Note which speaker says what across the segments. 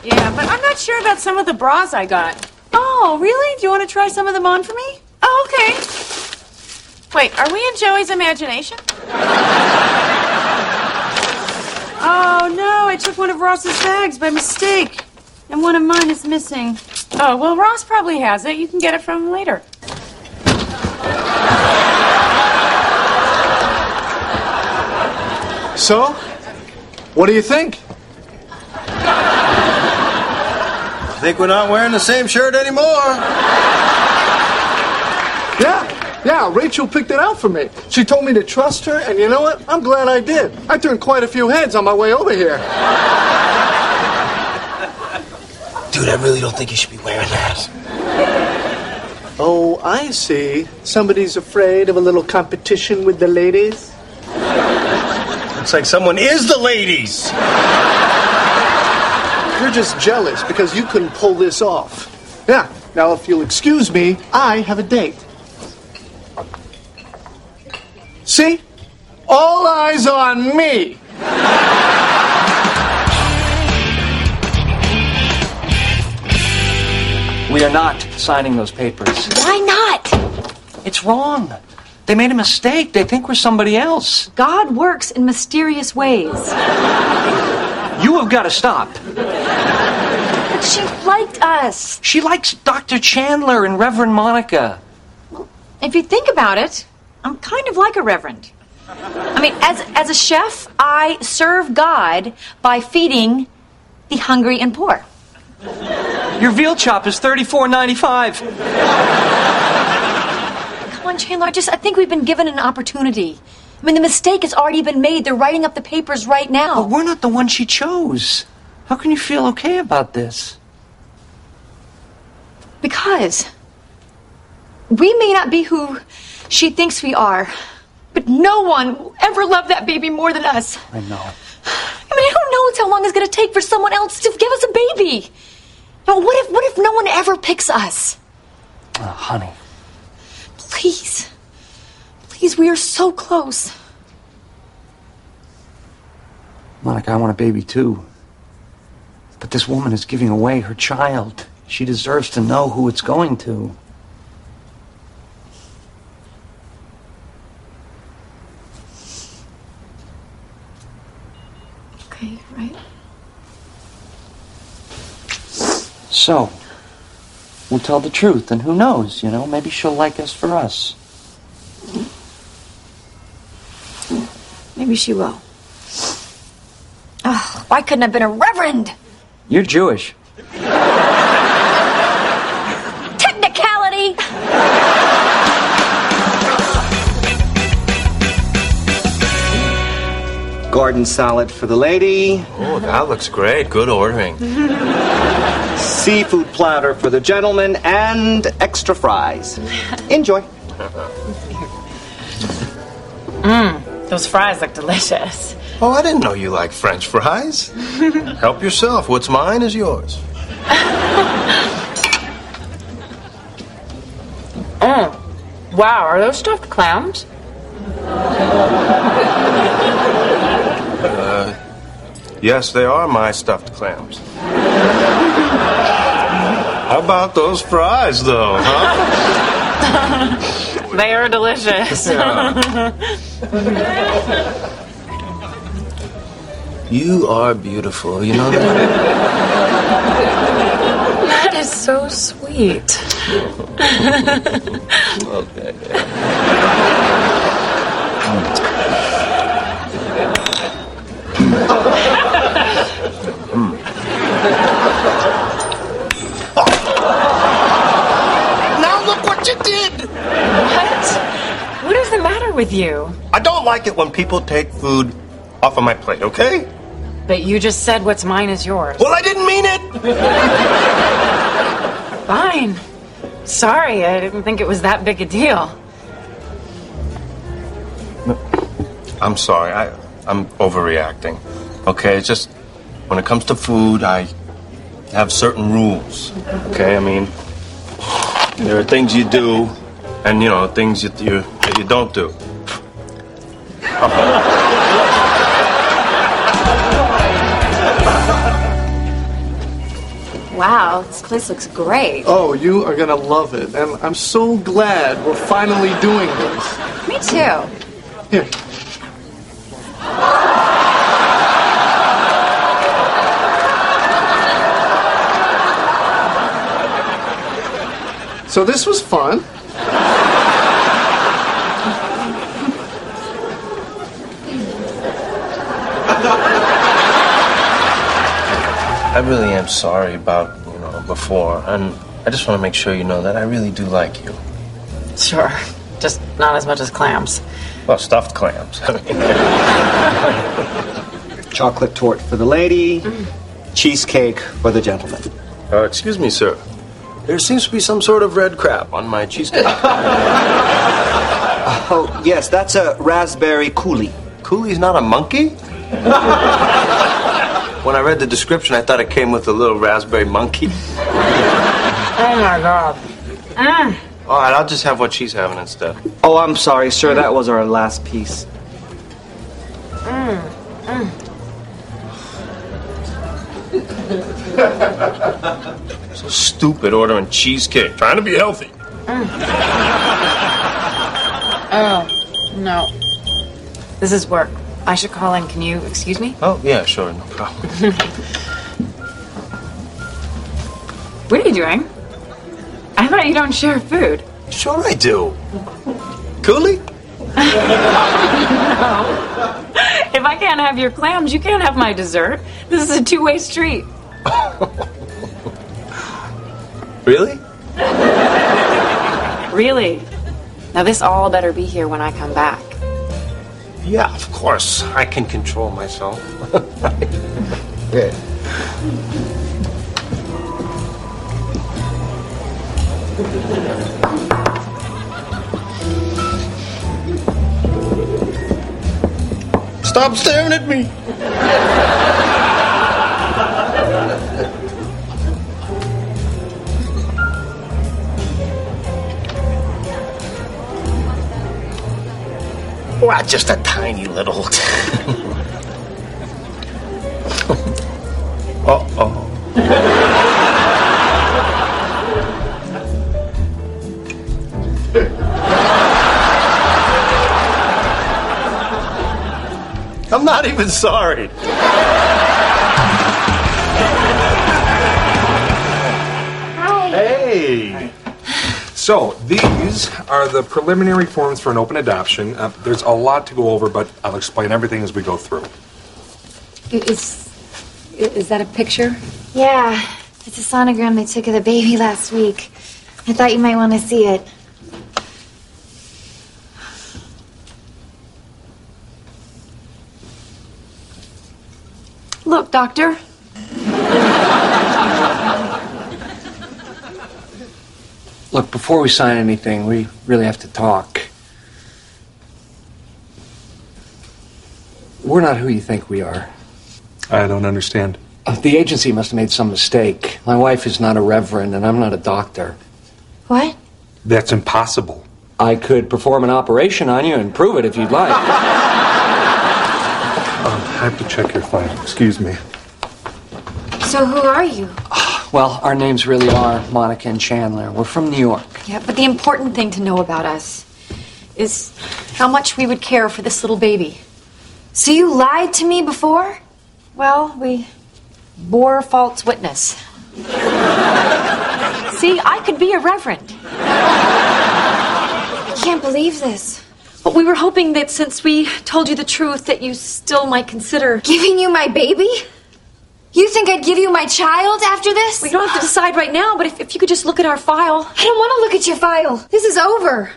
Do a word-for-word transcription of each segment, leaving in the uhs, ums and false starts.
Speaker 1: Yeah, but I'm not sure about some of the bras I got. Oh, really? Do you want to try some of them on for me? Oh, okay. Wait, are we in Joey's imagination? Oh, no, I took one of Ross's bags by mistake. And one of mine is missing. Oh, well, Ross probably has it. You can get it from him later.
Speaker 2: So, what do you think?
Speaker 3: I think we're not wearing the same shirt anymore.
Speaker 2: Yeah, yeah, Rachel picked it out for me. She told me to trust her, and you know what? I'm glad I did. I turned quite a few heads on my way over here.
Speaker 3: Dude, I really don't think you should be wearing that.
Speaker 2: Oh, I see. Somebody's afraid of a little competition with the ladies?
Speaker 3: Looks like someone is the ladies.
Speaker 2: You're just jealous because you couldn't pull this off. Yeah, now if you'll excuse me, I have a date. See? All eyes on me.
Speaker 4: We are not signing those papers.
Speaker 5: Why not?
Speaker 4: It's wrong. They made a mistake. They think we're somebody else.
Speaker 5: God works in mysterious ways.
Speaker 4: You have got to stop.
Speaker 5: But she liked us.
Speaker 4: She likes Doctor Chandler and Reverend Monica.
Speaker 5: If you think about it, I'm kind of like a reverend. I mean, as as a chef, I serve God by feeding the hungry and poor.
Speaker 4: Your veal chop is thirty-four ninety-five.
Speaker 5: Come on, Chandler. I just I think we've been given an opportunity. I mean, the mistake has already been made. They're writing up the papers right now.
Speaker 4: But we're not the one she chose. How can you feel okay about this?
Speaker 5: Because we may not be who she thinks we are, but no one will ever love that baby more than us.
Speaker 4: I know.
Speaker 5: I mean, I don't know how long it's going to take for someone else to give us a baby. Now, what if, what if no one ever picks us?
Speaker 4: Oh, honey.
Speaker 5: Please. Please, we are so close.
Speaker 4: Monica, I want a baby too. But this woman is giving away her child. She deserves to know who it's going to.
Speaker 5: Okay, right.
Speaker 4: So, we'll tell the truth, and who knows, you know, maybe she'll like us for us.
Speaker 5: Maybe she will. Oh, why couldn't I have been a reverend?
Speaker 4: You're Jewish.
Speaker 5: Technicality!
Speaker 6: Garden salad for the lady.
Speaker 3: Oh, that looks great. Good ordering.
Speaker 6: Seafood platter for the gentleman and extra fries. Enjoy.
Speaker 1: Mmm, those fries look delicious.
Speaker 3: Oh, I didn't know you liked French fries. Help yourself. What's mine is yours.
Speaker 1: Oh, wow, are those stuffed clams?
Speaker 3: Uh, yes, they are my stuffed clams. How about those fries, though, huh?
Speaker 1: They are delicious.
Speaker 3: Yeah. You are beautiful, you know that?
Speaker 1: That is so sweet.
Speaker 3: Okay. Now look what you did!
Speaker 1: What? What is the matter with you?
Speaker 3: I don't like it when people take food off of my plate, okay?
Speaker 1: But you just said what's mine is yours.
Speaker 3: Well, I didn't mean it!
Speaker 1: Fine. Sorry, I didn't think it was that big a deal.
Speaker 3: I'm sorry, I, I'm overreacting. Okay, it's just, when it comes to food, I have certain rules. Okay, I mean, there are things you do, and, you know, things that you, that you don't do. Uh-huh.
Speaker 5: Wow, this place looks great.
Speaker 2: Oh, you are gonna love it. And I'm so glad we're finally doing this.
Speaker 5: Me too.
Speaker 2: Here. So this was fun.
Speaker 3: I really am sorry about, you know, before, and I just want to make sure you know that I really do like you.
Speaker 1: Sure. Just not as much as clams.
Speaker 3: Well, stuffed clams.
Speaker 6: Chocolate torte for the lady, cheesecake for the gentleman.
Speaker 3: Uh, excuse me, sir. There seems to be some sort of red crap on my cheesecake.
Speaker 6: Oh, yes, that's a raspberry coulis.
Speaker 3: Cooley's not a monkey? When I read the description, I thought it came with a little raspberry monkey.
Speaker 1: Oh my god. Mm.
Speaker 3: All right, I'll just have what she's having instead.
Speaker 6: Oh, I'm sorry, sir. That was our last piece.
Speaker 1: Mm. Mm.
Speaker 3: So stupid ordering cheesecake, trying to be healthy.
Speaker 1: Mm. Oh, no. This is work. I should call in. Can you excuse me?
Speaker 3: Oh, yeah, sure, no problem.
Speaker 1: What are you doing? I thought you don't share food.
Speaker 3: Sure I do. Cooley?
Speaker 1: No. If I can't have your clams, you can't have my dessert. This is a two-way street.
Speaker 3: Really?
Speaker 1: Really? Now this all better be here when I come back.
Speaker 3: Yeah, of course. I can control myself. Good. Stop staring at me. Well, just a tiny little. Uh-oh. I'm not even sorry.
Speaker 5: Hi.
Speaker 3: Hey.
Speaker 7: So, these are the preliminary forms for an open adoption. Uh, there's a lot to go over, but I'll explain everything as we go through.
Speaker 1: Is, is that a picture?
Speaker 8: Yeah, it's a sonogram they took of the baby last week. I thought you might want to see it.
Speaker 1: Look, Doctor.
Speaker 4: Look, before we sign anything, we really have to talk. We're not who you think we are.
Speaker 7: I don't understand.
Speaker 4: Uh, the agency must have made some mistake. My wife is not a reverend, and I'm not a doctor.
Speaker 8: What?
Speaker 7: That's impossible.
Speaker 4: I could perform an operation on you and prove it if you'd like.
Speaker 7: Um, I have to check your file. Excuse me.
Speaker 8: So who are you?
Speaker 4: Well, our names really are Monica and Chandler. We're from New York.
Speaker 5: Yeah, but the important thing to know about us is how much we would care for this little baby.
Speaker 8: So you lied to me before?
Speaker 5: Well, we bore false witness. See, I could be a reverend.
Speaker 8: I can't believe this.
Speaker 5: But we were hoping that since we told you the truth, that you still might consider...
Speaker 8: Giving you my baby? You think I'd give you my child after this?
Speaker 5: We don't have to decide right now, but if, if you could just look at our file...
Speaker 8: I don't want to look at your file. This is over.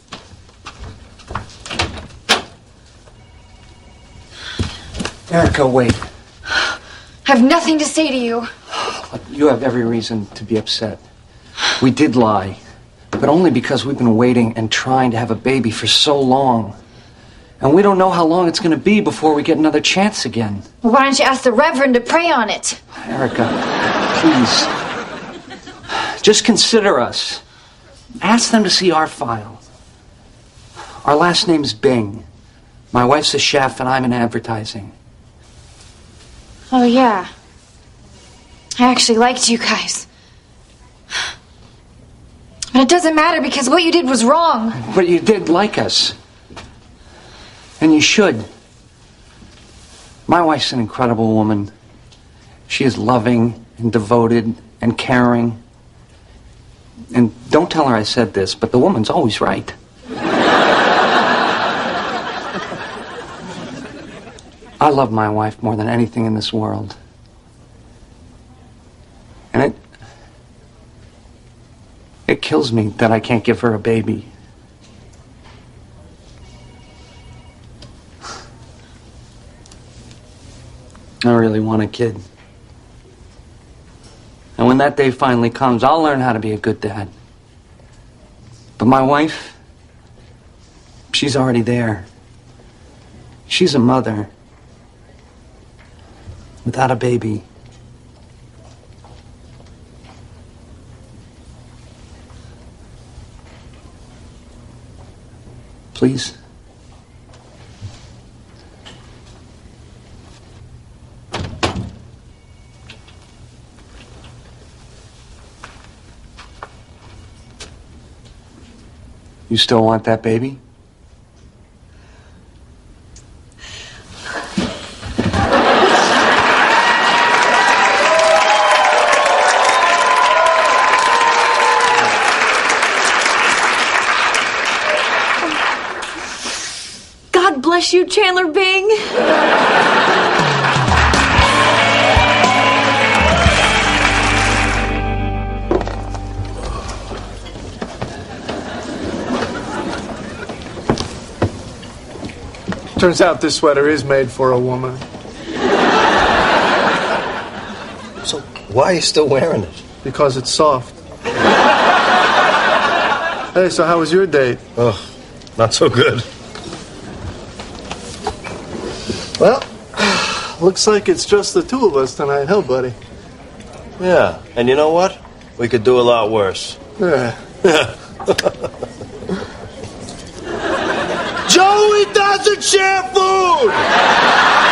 Speaker 4: Erica, wait.
Speaker 8: I have nothing to say to you.
Speaker 4: You have every reason to be upset. We did lie, but only because we've been waiting and trying to have a baby for so long. And we don't know how long it's going to be before we get another chance again.
Speaker 8: Well, why don't you ask the Reverend to pray on it?
Speaker 4: Erica, please. Just consider us. Ask them to see our file. Our last name's Bing. My wife's a chef and I'm in advertising.
Speaker 8: Oh, yeah. I actually liked you guys. But it doesn't matter because what you did was wrong.
Speaker 4: But you did like us. And you should. My wife's an incredible woman. She is loving and devoted and caring. And don't tell her I said this, but the woman's always right. I love my wife more than anything in this world. And it... It kills me that I can't give her a baby. I really want a kid. And when that day finally comes, I'll learn how to be a good dad. But my wife, she's already there. She's a mother. Without a baby. Please. You still want that baby?
Speaker 5: God bless you, Chandler Bing.
Speaker 2: Turns out this sweater is made for a woman.
Speaker 3: So why are you still wearing it?
Speaker 2: Because it's soft. Hey, so how was your date?
Speaker 3: Oh, not so good.
Speaker 2: Well, looks like it's just the two of us tonight, huh, buddy?
Speaker 3: Yeah, and you know what? We could do a lot worse.
Speaker 2: Yeah.
Speaker 3: Joey doesn't share food!